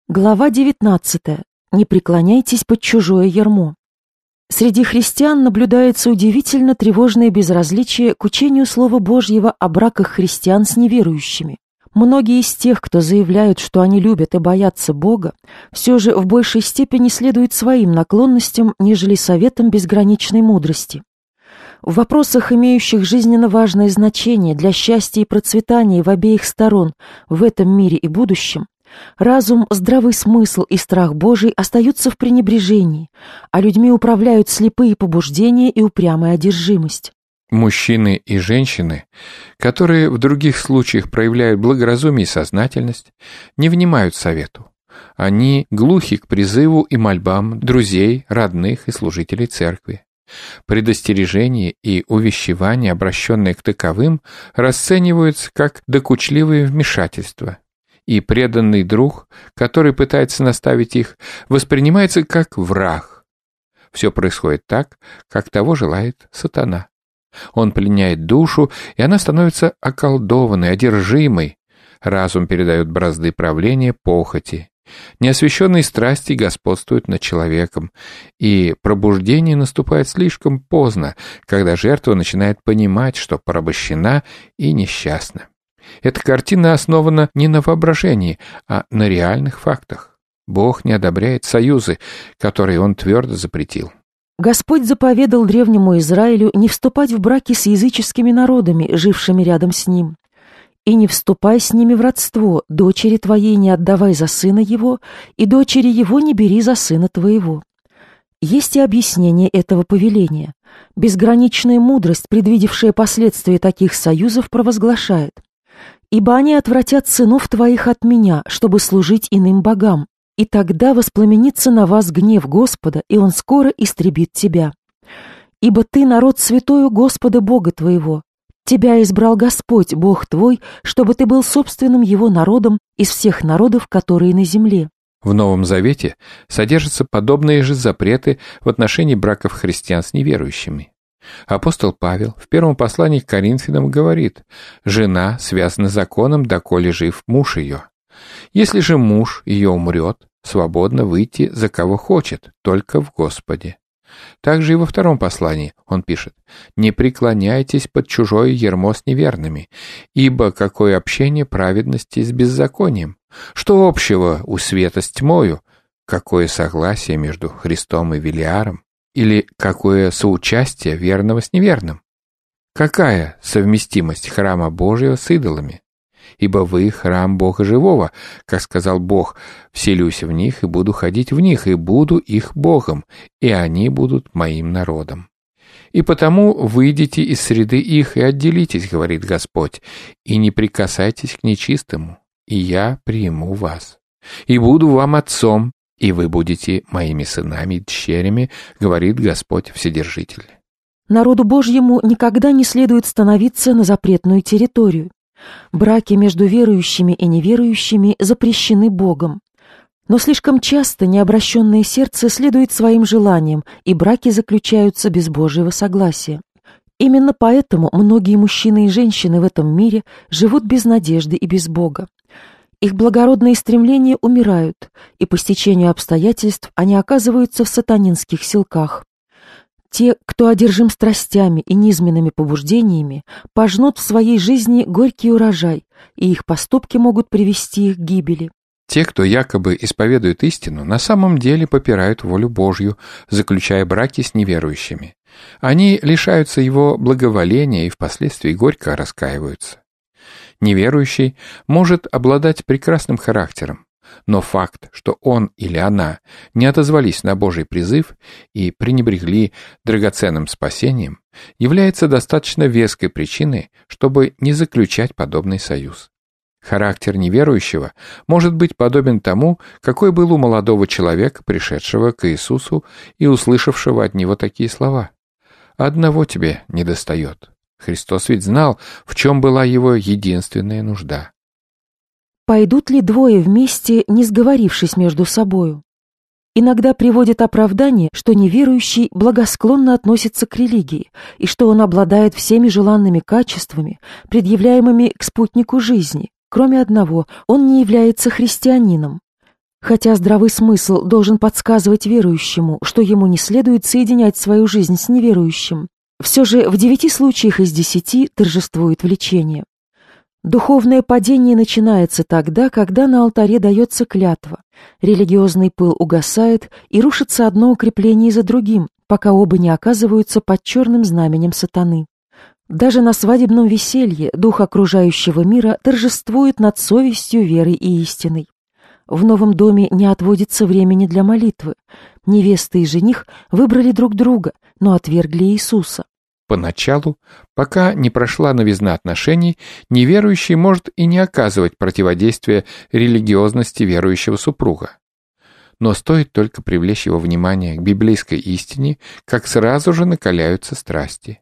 Глава 19. Не преклоняйтесь под чужое ярмо. Среди христиан наблюдается удивительно тревожное безразличие к учению Слова Божьего о браках христиан с неверующими. Многие из тех, кто заявляют, что они любят и боятся Бога, все же в большей степени следуют своим наклонностям, нежели советам безграничной мудрости. В вопросах, имеющих жизненно важное значение для счастья и процветания в обеих сторон в этом мире и будущем, разум, здравый смысл и страх Божий остаются в пренебрежении, а людьми управляют слепые побуждения и упрямая одержимость. Мужчины и женщины, которые в других случаях проявляют благоразумие и сознательность, не внимают совету. Они глухи к призыву и мольбам друзей, родных и служителей церкви. Предостережение и увещевания, обращенные к таковым, расцениваются как докучливые вмешательства, и преданный друг, который пытается наставить их, воспринимается как враг. Все происходит так, как того желает сатана. Он пленяет душу, и она становится околдованной, одержимой. Разум передает бразды правления похоти. Неосвященные страсти господствуют над человеком, и пробуждение наступает слишком поздно, когда жертва начинает понимать, что порабощена и несчастна. Эта картина основана не на воображении, а на реальных фактах. Бог не одобряет союзы, которые Он твердо запретил. Господь заповедал древнему Израилю не вступать в браки с языческими народами, жившими рядом с ним. «И не вступай с ними в родство, дочери твоей не отдавай за сына его, и дочери его не бери за сына твоего». Есть и объяснение этого повеления. Безграничная мудрость, предвидевшая последствия таких союзов, провозглашает: «Ибо они отвратят сынов твоих от меня, чтобы служить иным богам, и тогда воспламенится на вас гнев Господа, и Он скоро истребит тебя. Ибо ты народ святой у Господа Бога твоего. Тебя избрал Господь, Бог твой, чтобы ты был собственным Его народом из всех народов, которые на земле». В Новом Завете содержатся подобные же запреты в отношении браков христиан с неверующими. Апостол Павел в первом послании к Коринфянам говорит: «Жена связана законом, доколе жив муж ее. Если же муж ее умрет, свободно выйти за кого хочет, только в Господе». Также и во втором послании он пишет: «Не преклоняйтесь под чужое ярмо с неверными, ибо какое общение праведности с беззаконием? Что общего у света с тьмою? Какое согласие между Христом и Велиаром? Или какое соучастие верного с неверным? Какая совместимость храма Божьего с идолами? Ибо вы храм Бога живого, как сказал Бог: вселюсь в них и буду ходить в них, и буду их Богом, и они будут моим народом. И потому выйдите из среды их и отделитесь, говорит Господь, и не прикасайтесь к нечистому, и я приму вас. И буду вам отцом, и вы будете моими сынами и дщерями, говорит Господь Вседержитель». Народу Божьему никогда не следует становиться на запретную территорию. Браки между верующими и неверующими запрещены Богом. Но слишком часто необращенное сердце следует своим желаниям, и браки заключаются без Божьего согласия. Именно поэтому многие мужчины и женщины в этом мире живут без надежды и без Бога. Их благородные стремления умирают, и по стечению обстоятельств они оказываются в сатанинских силках. Те, кто одержим страстями и низменными побуждениями, пожнут в своей жизни горький урожай, и их поступки могут привести их к гибели. Те, кто якобы исповедует истину, на самом деле попирают волю Божью, заключая браки с неверующими. Они лишаются его благоволения и впоследствии горько раскаиваются. Неверующий может обладать прекрасным характером, но факт, что он или она не отозвались на Божий призыв и пренебрегли драгоценным спасением, является достаточно веской причиной, чтобы не заключать подобный союз. Характер неверующего может быть подобен тому, какой был у молодого человека, пришедшего к Иисусу и услышавшего от Него такие слова: «Одного тебе недостает». Христос ведь знал, в чем была его единственная нужда. Пойдут ли двое вместе, не сговорившись между собою? Иногда приводит оправдание, что неверующий благосклонно относится к религии, и что он обладает всеми желанными качествами, предъявляемыми к спутнику жизни. Кроме одного, он не является христианином. Хотя здравый смысл должен подсказывать верующему, что ему не следует соединять свою жизнь с неверующим, все же в 9 случаях из 10 торжествует влечение. Духовное падение начинается тогда, когда на алтаре дается клятва, религиозный пыл угасает и рушится одно укрепление за другим, пока оба не оказываются под черным знаменем сатаны. Даже на свадебном веселье дух окружающего мира торжествует над совестью, верой и истиной. В новом доме не отводится времени для молитвы. Невеста и жених выбрали друг друга, но отвергли Иисуса. Поначалу, пока не прошла новизна отношений, неверующий может и не оказывать противодействия религиозности верующего супруга. Но стоит только привлечь его внимание к библейской истине, как сразу же накаляются страсти.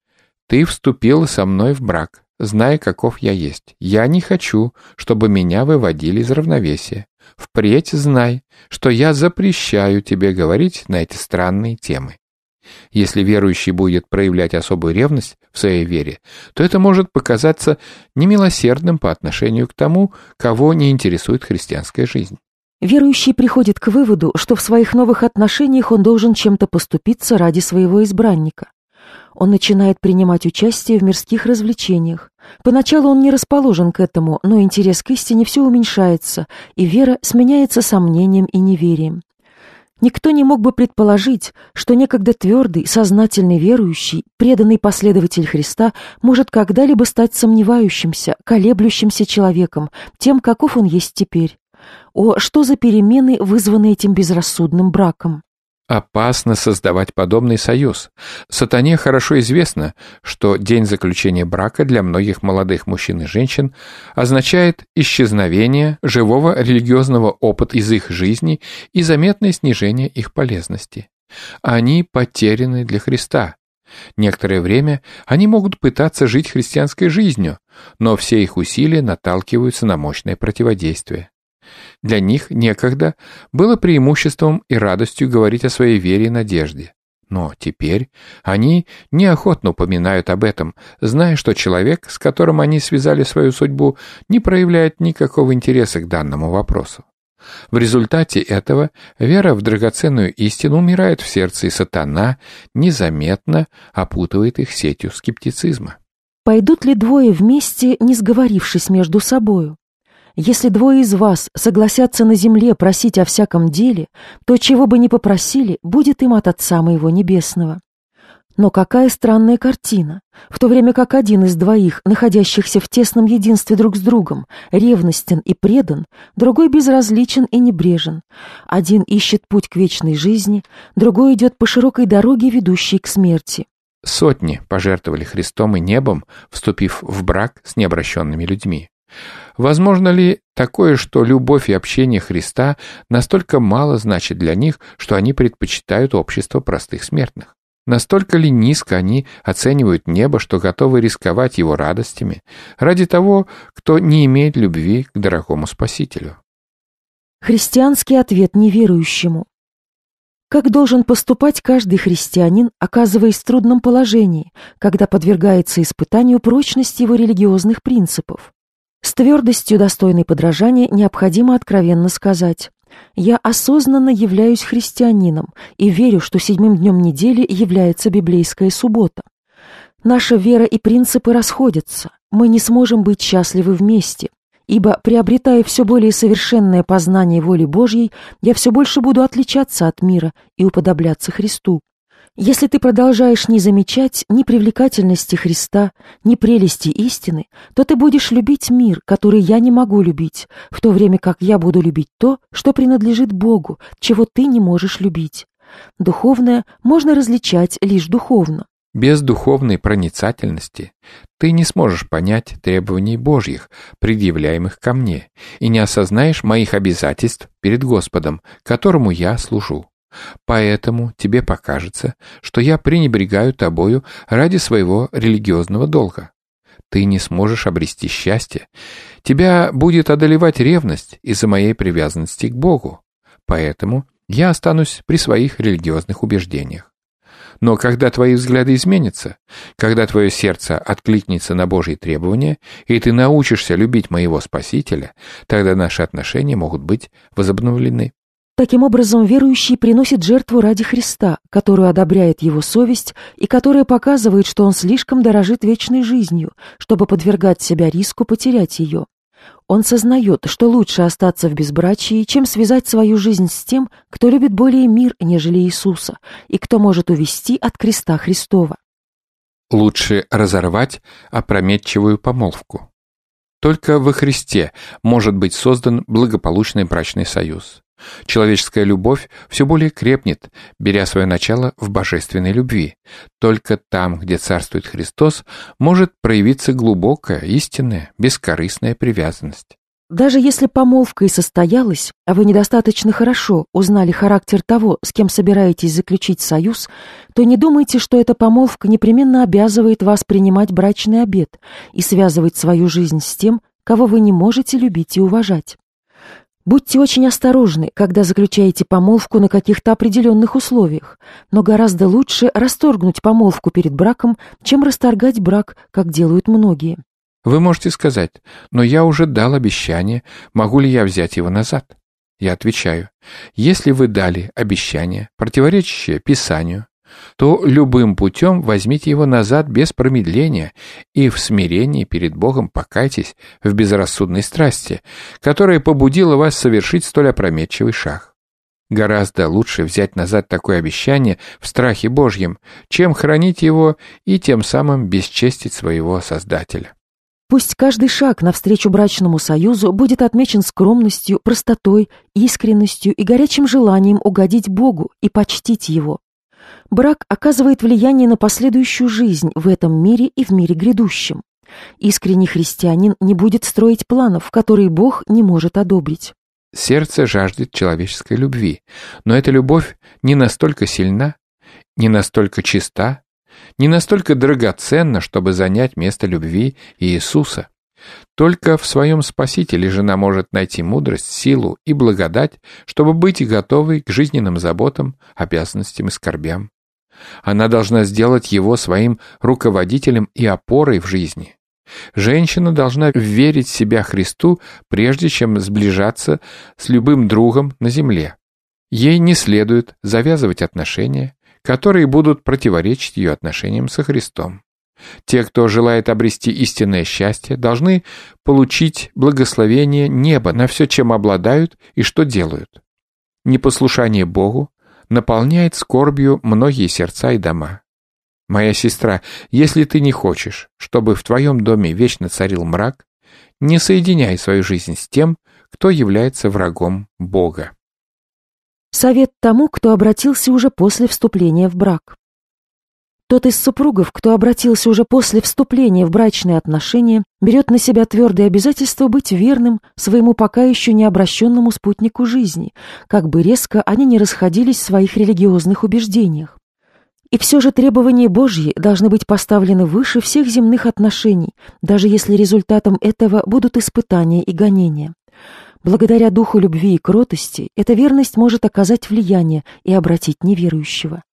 «Ты вступила со мной в брак, зная, каков я есть. Я не хочу, чтобы меня выводили из равновесия. Впредь знай, что я запрещаю тебе говорить на эти странные темы». Если верующий будет проявлять особую ревность в своей вере, то это может показаться немилосердным по отношению к тому, кого не интересует христианская жизнь. Верующий приходит к выводу, что в своих новых отношениях он должен чем-то поступиться ради своего избранника. Он начинает принимать участие в мирских развлечениях. Поначалу он не расположен к этому, но интерес к истине все уменьшается, и вера сменяется сомнением и неверием. Никто не мог бы предположить, что некогда твердый, сознательный верующий, преданный последователь Христа может когда-либо стать сомневающимся, колеблющимся человеком, тем, каков он есть теперь. О, что за перемены вызваны этим безрассудным браком! Опасно создавать подобный союз. Сатане хорошо известно, что день заключения брака для многих молодых мужчин и женщин означает исчезновение живого религиозного опыта из их жизни и заметное снижение их полезности. Они потеряны для Христа. Некоторое время они могут пытаться жить христианской жизнью, но все их усилия наталкиваются на мощное противодействие. Для них некогда было преимуществом и радостью говорить о своей вере и надежде. Но теперь они неохотно упоминают об этом, зная, что человек, с которым они связали свою судьбу, не проявляет никакого интереса к данному вопросу. В результате этого вера в драгоценную истину умирает в сердце, и сатана незаметно опутывает их сетью скептицизма. Пойдут ли двое вместе, не сговорившись между собою? Если двое из вас согласятся на земле просить о всяком деле, то, чего бы ни попросили, будет им от Отца Моего Небесного. Но какая странная картина! В то время как один из двоих, находящихся в тесном единстве друг с другом, ревностен и предан, другой безразличен и небрежен. Один ищет путь к вечной жизни, другой идет по широкой дороге, ведущей к смерти. Сотни пожертвовали Христом и небом, вступив в брак с необращенными людьми. Возможно ли такое, что любовь и общение Христа настолько мало значит для них, что они предпочитают общество простых смертных? Настолько ли низко они оценивают небо, что готовы рисковать его радостями ради того, кто не имеет любви к дорогому Спасителю? Христианский ответ неверующему. Как должен поступать каждый христианин, оказываясь в трудном положении, когда подвергается испытанию прочность его религиозных принципов? С твердостью, достойной подражания, необходимо откровенно сказать: «Я осознанно являюсь христианином и верю, что 7-м днем недели является библейская суббота. Наша вера и принципы расходятся, мы не сможем быть счастливы вместе, ибо, приобретая все более совершенное познание воли Божьей, я все больше буду отличаться от мира и уподобляться Христу. Если ты продолжаешь не замечать ни привлекательности Христа, ни прелести истины, то ты будешь любить мир, который я не могу любить, в то время как я буду любить то, что принадлежит Богу, чего ты не можешь любить. Духовное можно различать лишь духовно». Без духовной проницательности ты не сможешь понять требований Божьих, предъявляемых ко мне, и не осознаешь моих обязательств перед Господом, которому я служу. Поэтому тебе покажется, что я пренебрегаю тобою ради своего религиозного долга. Ты не сможешь обрести счастье. Тебя будет одолевать ревность из-за моей привязанности к Богу. Поэтому я останусь при своих религиозных убеждениях. Но когда твои взгляды изменятся, когда твое сердце откликнется на Божьи требования, и ты научишься любить моего Спасителя, тогда наши отношения могут быть возобновлены. Таким образом, верующий приносит жертву ради Христа, которую одобряет его совесть и которая показывает, что он слишком дорожит вечной жизнью, чтобы подвергать себя риску потерять ее. Он сознает, что лучше остаться в безбрачии, чем связать свою жизнь с тем, кто любит более мир, нежели Иисуса, и кто может увести от креста Христова. Лучше разорвать опрометчивую помолвку. Только во Христе может быть создан благополучный брачный союз. Человеческая любовь все более крепнет, беря свое начало в божественной любви. Только там, где царствует Христос, может проявиться глубокая, истинная, бескорыстная привязанность. Даже если помолвка и состоялась, а вы недостаточно хорошо узнали характер того, с кем собираетесь заключить союз, то не думайте, что эта помолвка непременно обязывает вас принимать брачный обет и связывать свою жизнь с тем, кого вы не можете любить и уважать. Будьте очень осторожны, когда заключаете помолвку на каких-то определенных условиях, но гораздо лучше расторгнуть помолвку перед браком, чем расторгать брак, как делают многие. Вы можете сказать: «Но я уже дал обещание, могу ли я взять его назад?» Я отвечаю: если вы дали обещание, противоречащее Писанию, то любым путем возьмите его назад без промедления и в смирении перед Богом покайтесь в безрассудной страсти, которая побудила вас совершить столь опрометчивый шаг. Гораздо лучше взять назад такое обещание в страхе Божьем, чем хранить его и тем самым бесчестить своего Создателя. Пусть каждый шаг навстречу брачному союзу будет отмечен скромностью, простотой, искренностью и горячим желанием угодить Богу и почтить Его. Брак оказывает влияние на последующую жизнь в этом мире и в мире грядущем. Искренний христианин не будет строить планов, которые Бог не может одобрить. Сердце жаждет человеческой любви, но эта любовь не настолько сильна, не настолько чиста, не настолько драгоценна, чтобы занять место любви Иисуса. Только в своем Спасителе жена может найти мудрость, силу и благодать, чтобы быть готовой к жизненным заботам, обязанностям и скорбям. Она должна сделать его своим руководителем и опорой в жизни. Женщина должна верить в себя Христу, прежде чем сближаться с любым другом на земле. Ей не следует завязывать отношения, которые будут противоречить ее отношениям со Христом. Те, кто желает обрести истинное счастье, должны получить благословение неба на все, чем обладают и что делают. Непослушание Богу наполняет скорбью многие сердца и дома. Моя сестра, если ты не хочешь, чтобы в твоем доме вечно царил мрак, не соединяй свою жизнь с тем, кто является врагом Бога. Совет тому, кто обратился уже после вступления в брак. Тот из супругов, кто обратился уже после вступления в брачные отношения, берет на себя твердое обязательство быть верным своему пока еще не обращенному спутнику жизни, как бы резко они не расходились в своих религиозных убеждениях. И все же требования Божьи должны быть поставлены выше всех земных отношений, даже если результатом этого будут испытания и гонения. Благодаря духу любви и кротости эта верность может оказать влияние и обратить неверующего.